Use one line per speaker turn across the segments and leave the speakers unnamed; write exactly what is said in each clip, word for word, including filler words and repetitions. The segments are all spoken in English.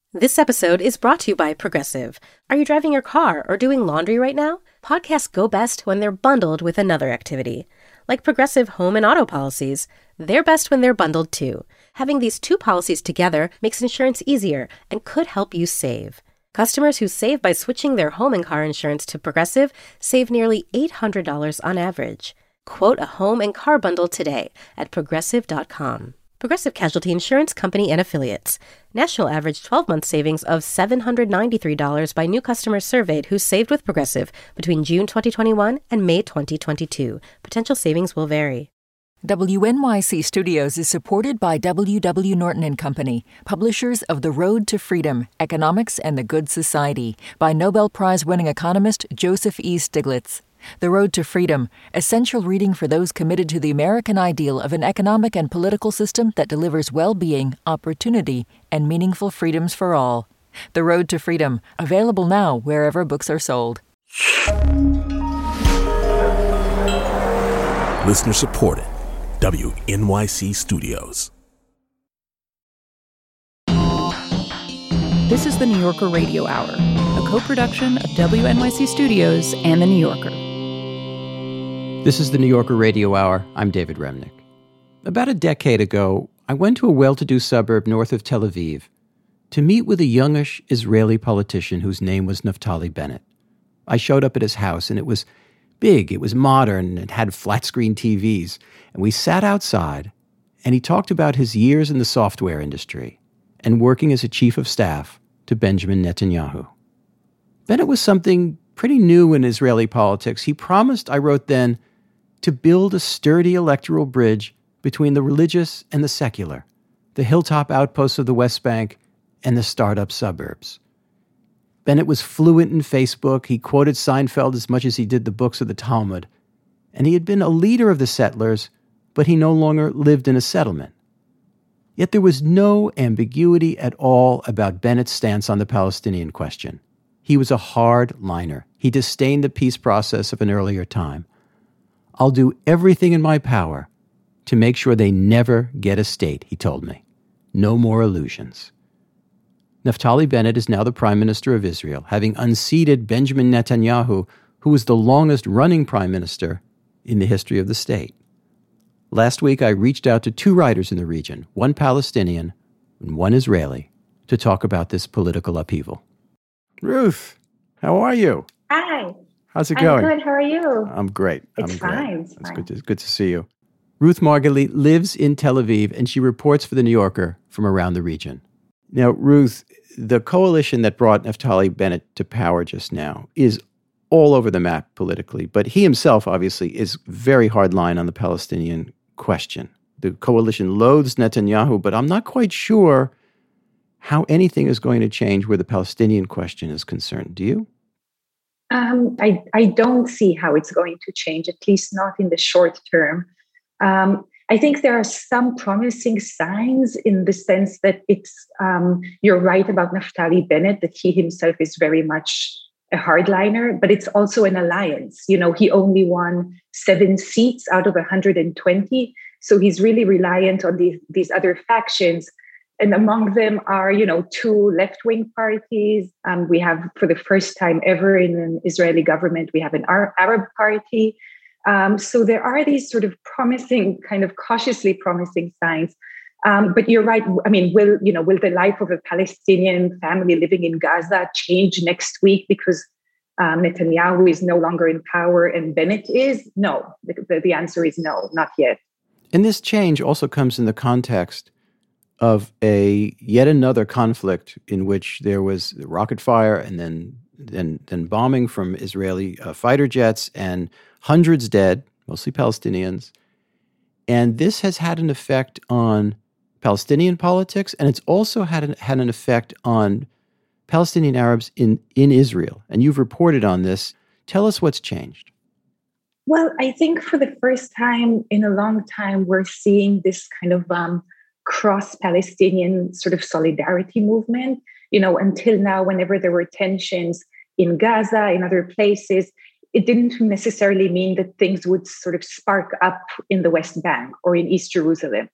This episode is brought to you by Progressive. Are you driving your car or doing laundry right now? Podcasts go best when they're bundled with another activity. Like Progressive home and auto policies, they're best when they're bundled too. Having these two policies together makes insurance easier and could help you save. Customers who save by switching their home and car insurance to Progressive save nearly eight hundred dollars on average. Quote a home and car bundle today at progressive dot com. Progressive Casualty Insurance Company and Affiliates. National average twelve-month savings of seven hundred ninety-three dollars by new customers surveyed who saved with Progressive between June twenty twenty-one and May twenty twenty-two. Potential savings will vary.
W N Y C Studios is supported by W W. Norton and Company, publishers of The Road to Freedom, Economics and the Good Society, by Nobel Prize-winning economist Joseph E. Stiglitz. The Road to Freedom, essential reading for those committed to the American ideal of an economic and political system that delivers well-being, opportunity, and meaningful freedoms for all. The Road to Freedom, available now wherever books are sold.
Listener supported. W N Y C Studios.
This is the New Yorker Radio Hour, a co-production of W N Y C Studios and The New Yorker.
This is the New Yorker Radio Hour. I'm David Remnick. About a decade ago, I went to a well-to-do suburb north of Tel Aviv to meet with a youngish Israeli politician whose name was Naftali Bennett. I showed up at his house, and it was big, it was modern, it had flat-screen T Vs. And we sat outside, and he talked about his years in the software industry and working as a chief of staff to Benjamin Netanyahu. Bennett was something pretty new in Israeli politics. He promised, I wrote then, to build a sturdy electoral bridge between the religious and the secular, the hilltop outposts of the West Bank and the startup suburbs. Bennett was fluent in Facebook. He quoted Seinfeld as much as he did the books of the Talmud. And he had been a leader of the settlers, but he no longer lived in a settlement. Yet there was no ambiguity at all about Bennett's stance on the Palestinian question. He was a hard-liner. He disdained the peace process of an earlier time. I'll do everything in my power to make sure they never get a state, he told me. No more illusions. Naftali Bennett is now the Prime Minister of Israel, having unseated Benjamin Netanyahu, who was the longest-running Prime Minister in the history of the state. Last week, I reached out to two writers in the region, one Palestinian and one Israeli, to talk about this political upheaval. Ruth, how are you?
Hi.
How's it going?
I'm good. How are you?
I'm great.
It's
I'm
fine.
great.
It's
it's
fine.
good to, good to see you. Ruth Margalit lives in Tel Aviv, and she reports for The New Yorker from around the region. Now, Ruth, the coalition that brought Naftali Bennett to power just now is all over the map politically, but he himself, obviously, is very hardline on the Palestinian question. The coalition loathes Netanyahu, but I'm not quite sure how anything is going to change where the Palestinian question is concerned. Do you?
Um, I, I don't see how it's going to change, at least not in the short term. Um, I think there are some promising signs in the sense that it's, um, you're right about Naftali Bennett, that he himself is very much a hardliner, but it's also an alliance. You know, he only won seven seats out of one hundred twenty. So he's really reliant on these, these other factions. And among them are, you know, two left-wing parties. Um, we have, for the first time ever in an Israeli government, we have an Arab party. Um, so there are these sort of promising, kind of cautiously promising signs. Um, but you're right. I mean, will, you know, will the life of a Palestinian family living in Gaza change next week because um, Netanyahu is no longer in power and Bennett is? No. The, the answer is no, not yet.
And this change also comes in the context of a yet another conflict in which there was rocket fire and then then, then bombing from Israeli uh, fighter jets and hundreds dead, mostly Palestinians. And this has had an effect on Palestinian politics, and it's also had an, had an effect on Palestinian Arabs in, in Israel. And you've reported on this. Tell us what's changed.
Well, I think for the first time in a long time, we're seeing this kind of um, cross-Palestinian sort of solidarity movement. You know, until now, whenever there were tensions in Gaza, in other places, it didn't necessarily mean that things would sort of spark up in the West Bank or in East Jerusalem.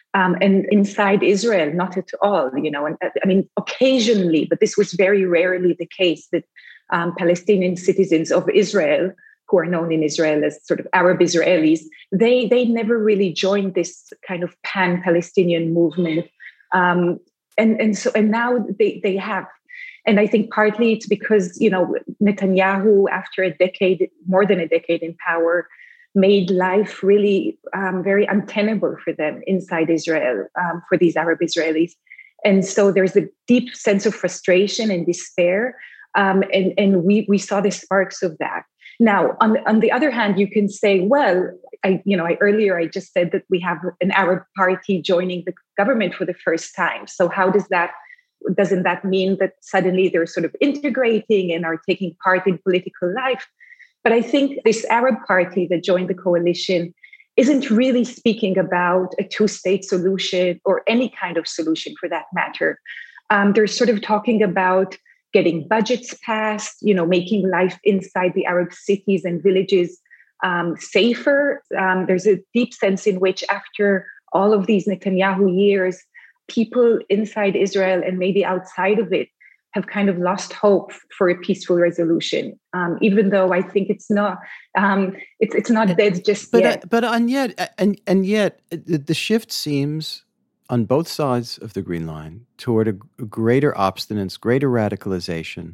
Um, and inside Israel, not at all, you know, and I mean, occasionally, but this was very rarely the case that um, Palestinian citizens of Israel, who are known in Israel as sort of Arab Israelis, they they never really joined this kind of pan-Palestinian movement. Um, and, and so, and now they, they have. And I think partly it's because, you know, Netanyahu, after a decade, more than a decade in power, made life really um, very untenable for them inside Israel, um, for these Arab Israelis. And so there's a deep sense of frustration and despair. Um, and and we, we saw the sparks of that. Now, on, on the other hand, you can say, well, I, you know, I, earlier I just said that we have an Arab party joining the government for the first time. So how does that, doesn't that mean that suddenly they're sort of integrating and are taking part in political life? But I think this Arab party that joined the coalition isn't really speaking about a two-state solution or any kind of solution for that matter. Um, they're sort of talking about getting budgets passed, you know, making life inside the Arab cities and villages um, safer. Um, there's a deep sense in which after all of these Netanyahu years, people inside Israel and maybe outside of it have kind of lost hope for a peaceful resolution, um, even though I think it's not um, it's it's not dead just
but,
yet.
Uh, but and yet and and yet the shift seems on both sides of the Green Line toward a greater obstinance, greater radicalization.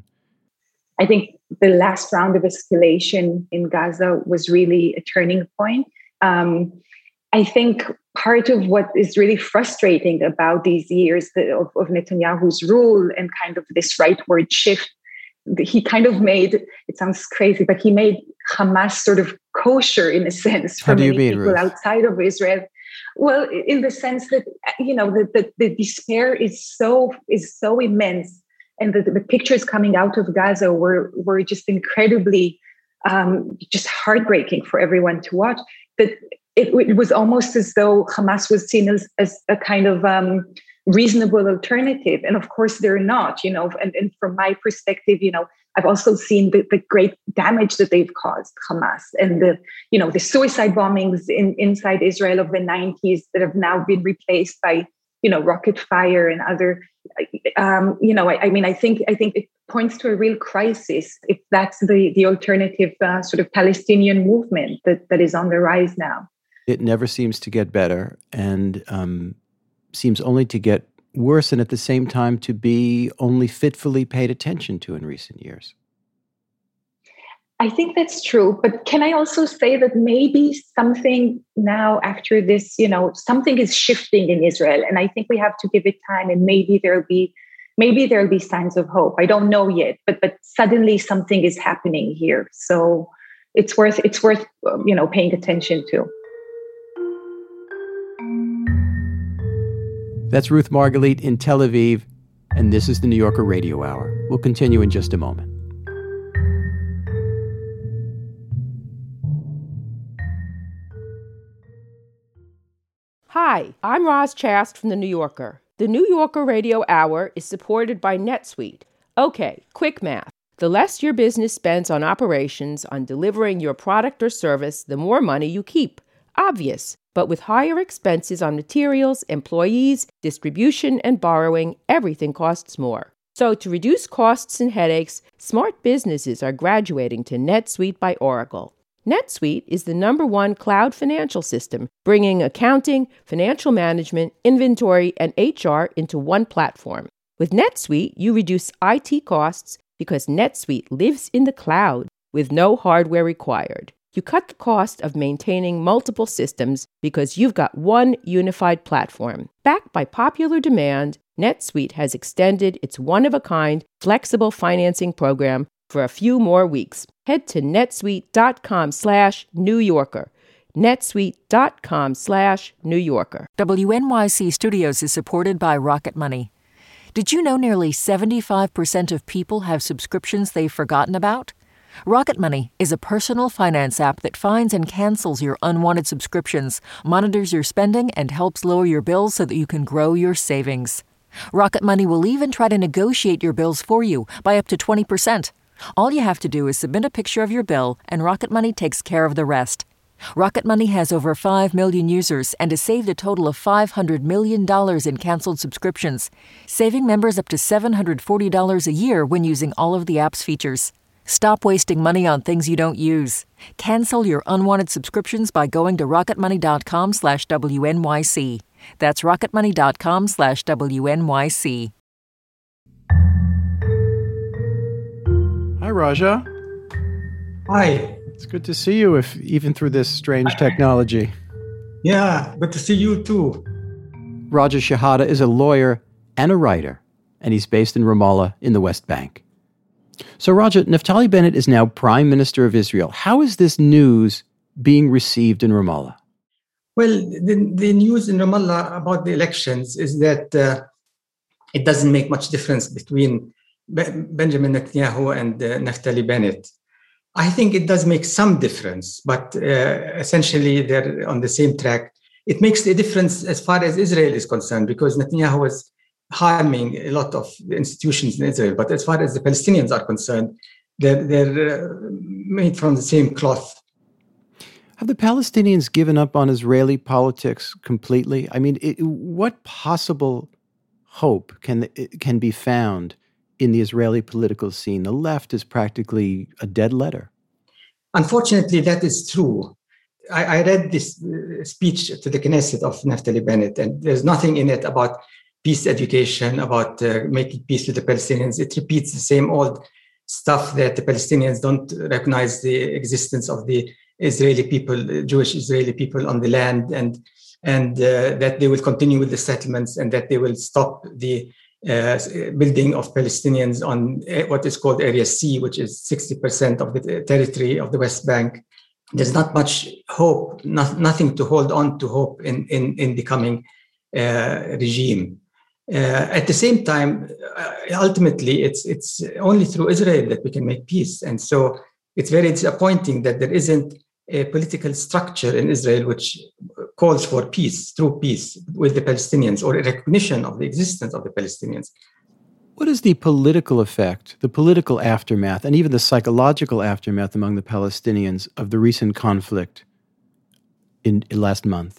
I think the last round of escalation in Gaza was really a turning point. Um, I think part of what is really frustrating about these years of, of Netanyahu's rule and kind of this rightward shift, he kind of made, it sounds crazy, but he made Hamas sort of kosher in a sense for many
mean,
people
Ruth?
outside of Israel. Well, in the sense that, you know, the, the, the despair is so is so immense, and the, the pictures coming out of Gaza were were just incredibly, um, just heartbreaking for everyone to watch. That it, it was almost as though Hamas was seen as, as a kind of um, reasonable alternative, and of course they're not. You know, and, and from my perspective, you know, I've also seen the, the great damage that they've caused, Hamas, and the, you know, the suicide bombings in, inside Israel of the nineties that have now been replaced by, you know, rocket fire and other, um, you know, I, I mean, I think I think it points to a real crisis if that's the the alternative uh, sort of Palestinian movement that, that is on the rise now.
It never seems to get better, and um, seems only to get worse, and at the same time to be only fitfully paid attention to in recent years.
I think that's true. But can I also say that maybe something now after this, you know, something is shifting in Israel, and I think we have to give it time, and maybe there'll be maybe there'll be signs of hope. I don't know yet, but but suddenly something is happening here. So it's worth it's worth you know paying attention to.
That's Ruth Margalit in Tel Aviv, and this is the New Yorker Radio Hour. We'll continue in just a moment.
Hi, I'm Roz Chast from The New Yorker. The New Yorker Radio Hour is supported by NetSuite. Okay, quick math. The less your business spends on operations, on delivering your product or service, the more money you keep. Obvious. But with higher expenses on materials, employees, distribution, and borrowing, everything costs more. So to reduce costs and headaches, smart businesses are graduating to NetSuite by Oracle. NetSuite is the number one cloud financial system, bringing accounting, financial management, inventory, and H R into one platform. With NetSuite, you reduce I T costs because NetSuite lives in the cloud with no hardware required. You cut the cost of maintaining multiple systems because you've got one unified platform. Backed by popular demand, NetSuite has extended its one-of-a-kind flexible financing program for a few more weeks. Head to netsuite.com slash New Yorker. netsuite.com slash New Yorker.
W N Y C Studios is supported by Rocket Money. Did you know nearly seventy-five percent of people have subscriptions they've forgotten about? Rocket Money is a personal finance app that finds and cancels your unwanted subscriptions, monitors your spending, and helps lower your bills so that you can grow your savings. Rocket Money will even try to negotiate your bills for you by up to twenty percent. All you have to do is submit a picture of your bill, and Rocket Money takes care of the rest. Rocket Money has over five million users and has saved a total of five hundred million dollars in canceled subscriptions, saving members up to seven hundred forty dollars a year when using all of the app's features. Stop wasting money on things you don't use. Cancel your unwanted subscriptions by going to rocketmoney.com slash WNYC. That's rocketmoney.com slash WNYC.
Hi, Raja.
Hi.
It's good to see you, if even through this strange technology.
Yeah, good to see you too.
Raja Shehata is a lawyer and a writer, and he's based in Ramallah in the West Bank. So, Raja, Naftali Bennett is now Prime Minister of Israel. How is this news being received in Ramallah?
Well, the, the news in Ramallah about the elections is that uh, it doesn't make much difference between Be- Benjamin Netanyahu and uh, Naftali Bennett. I think it does make some difference, but uh, essentially they're on the same track. It makes a difference as far as Israel is concerned, because Netanyahu was harming a lot of institutions in Israel. But as far as the Palestinians are concerned, they're, they're uh, made from the same cloth.
Have the Palestinians given up on Israeli politics completely? I mean, it, what possible hope can can be found in the Israeli political scene? The left is practically a dead letter.
Unfortunately, that is true. I, I read this uh, speech to the Knesset of Naftali Bennett, and there's nothing in it about peace education, about uh, making peace with the Palestinians. It repeats the same old stuff that the Palestinians don't recognize the existence of the Israeli people, Jewish Israeli people on the land, and and uh, that they will continue with the settlements, and that they will stop the uh, building of Palestinians on what is called Area C, which is sixty percent of the territory of the West Bank. There's not much hope, not, nothing to hold on to hope in, in, in the coming uh, regime. Uh, at the same time, uh, ultimately, it's it's only through Israel that we can make peace. And so it's very disappointing that there isn't a political structure in Israel which calls for peace, through peace with the Palestinians, or a recognition of the existence of the Palestinians.
What is the political effect, the political aftermath, and even the psychological aftermath among the Palestinians of the recent conflict in, in last month?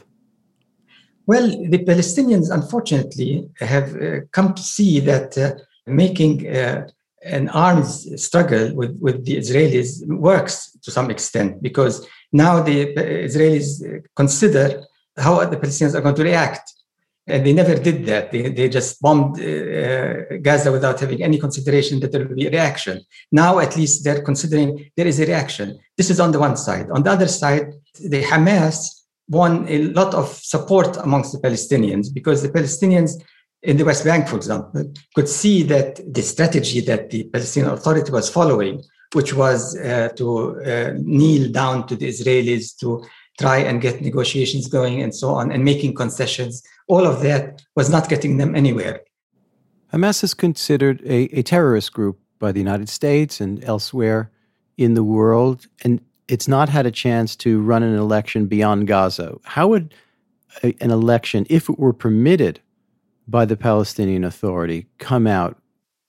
Well, the Palestinians, unfortunately, have uh, come to see that uh, making uh, an arms struggle with, with the Israelis works to some extent, because now the Israelis consider how the Palestinians are going to react. And they never did that. They, they just bombed uh, Gaza without having any consideration that there will be a reaction. Now, at least, they're considering there is a reaction. This is on the one side. On the other side, the Hamas won a lot of support amongst the Palestinians, because the Palestinians in the West Bank, for example, could see that the strategy that the Palestinian Authority was following, which was uh, to uh, kneel down to the Israelis, to try and get negotiations going and so on, and making concessions, all of that was not getting them anywhere.
Hamas is considered a, a terrorist group by the United States and elsewhere in the world, and it's not had a chance to run an election beyond Gaza. How would a, an election, if it were permitted by the Palestinian Authority, come out?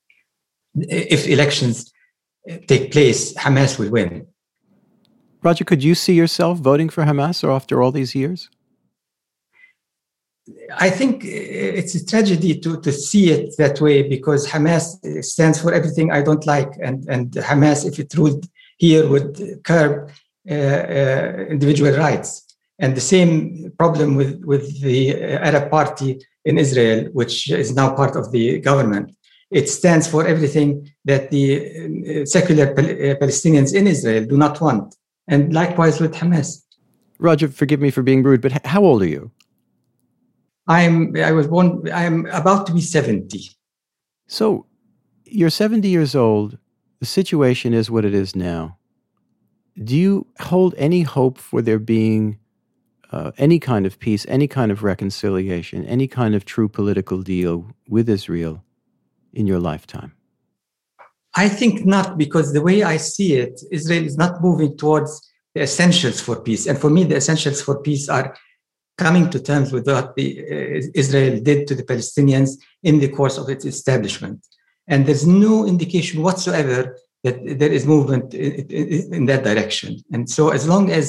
If elections take place, Hamas will win.
Roger, could you see yourself voting for Hamas after all these years?
I think it's a tragedy to, to see it that way, because Hamas stands for everything I don't like. And, and Hamas, if it ruled here, would curb uh, uh, individual rights. And the same problem with, with the Arab Party in Israel, which is now part of the government. It stands for everything that the secular Palestinians in Israel do not want. And likewise with Hamas.
Roger, forgive me for being rude, but how old are you?
I'm, I was born, I'm about to be seventy.
So you're seventy years old. The situation is what it is now. Do you hold any hope for there being uh, any kind of peace, any kind of reconciliation, any kind of true political deal with Israel in your lifetime?
I think not, because the way I see it, Israel is not moving towards the essentials for peace. And for me, the essentials for peace are coming to terms with what the, uh, Israel did to the Palestinians in the course of its establishment. And there's no indication whatsoever that there is movement in, in, in that direction. And so as long as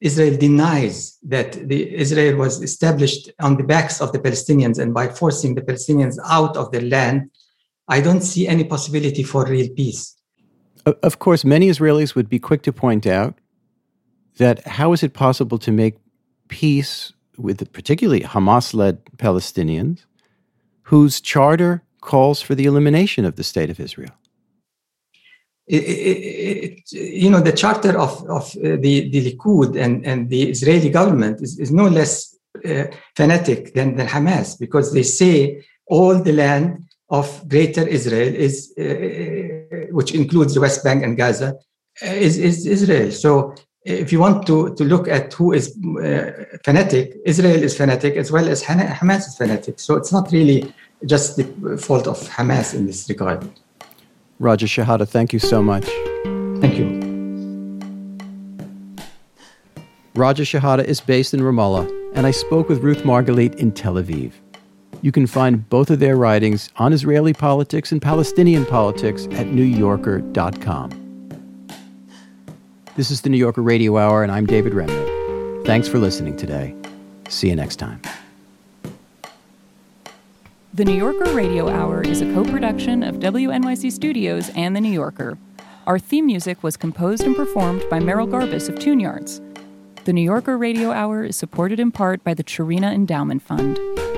Israel denies that the Israel was established on the backs of the Palestinians and by forcing the Palestinians out of their land, I don't see any possibility for real peace.
Of course, many Israelis would be quick to point out that how is it possible to make peace with particularly Hamas-led Palestinians whose charter calls for the elimination of the state of Israel?
It, it, it, you know, the charter of, of uh, the, the Likud and, and the Israeli government is, is no less uh, fanatic than, than Hamas, because they say all the land of Greater Israel is, uh, which includes the West Bank and Gaza, uh, is, is Israel. So if you want to, to look at who is uh, fanatic, Israel is fanatic as well as Hamas is fanatic. So it's not really just the fault of Hamas in this regard.
Raja Shehadeh, thank you so much.
Thank you.
Raja Shehadeh is based in Ramallah, and I spoke with Ruth Margalit in Tel Aviv. You can find both of their writings on Israeli politics and Palestinian politics at new yorker dot com. This is the New Yorker Radio Hour, and I'm David Remnick. Thanks for listening today. See you next time.
The New Yorker Radio Hour is a co-production of W N Y C Studios and The New Yorker. Our theme music was composed and performed by Merrill Garbus of Tune Yards. The New Yorker Radio Hour is supported in part by the Cherena Endowment Fund.